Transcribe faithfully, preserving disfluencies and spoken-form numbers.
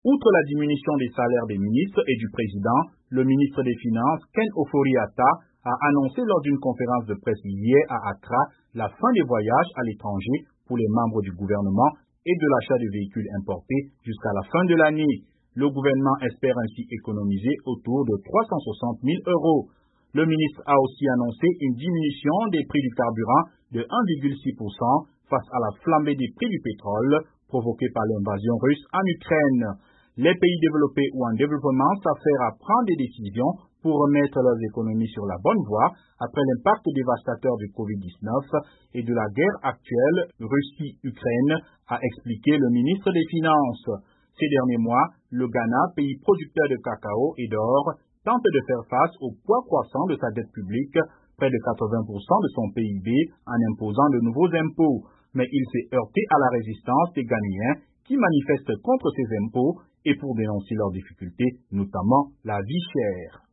Outre la diminution des salaires des ministres et du président, le ministre des Finances, Ken Ofori-Atta, a annoncé lors d'une conférence de presse hier à Accra la fin des voyages à l'étranger pour les membres du gouvernement et de l'achat de véhicules importés jusqu'à la fin de l'année. Le gouvernement espère ainsi économiser autour de trois cent soixante mille euros. Le ministre a aussi annoncé une diminution des prix du carburant de un virgule six pour cent face à la flambée des prix du pétrole provoquée par l'invasion russe en Ukraine. Les pays développés ou en développement s'affairent à prendre des décisions pour remettre leurs économies sur la bonne voie après l'impact dévastateur du covid dix-neuf et de la guerre actuelle Russie-Ukraine, a expliqué le ministre des Finances. Ces derniers mois, le Ghana, pays producteur de cacao et d'or, tente de faire face au poids croissant de sa dette publique, près de quatre-vingts pour cent de son P I B, en imposant de nouveaux impôts. Mais il s'est heurté à la résistance des Ghanéens qui manifestent contre ces impôts et pour dénoncer leurs difficultés, notamment la vie chère.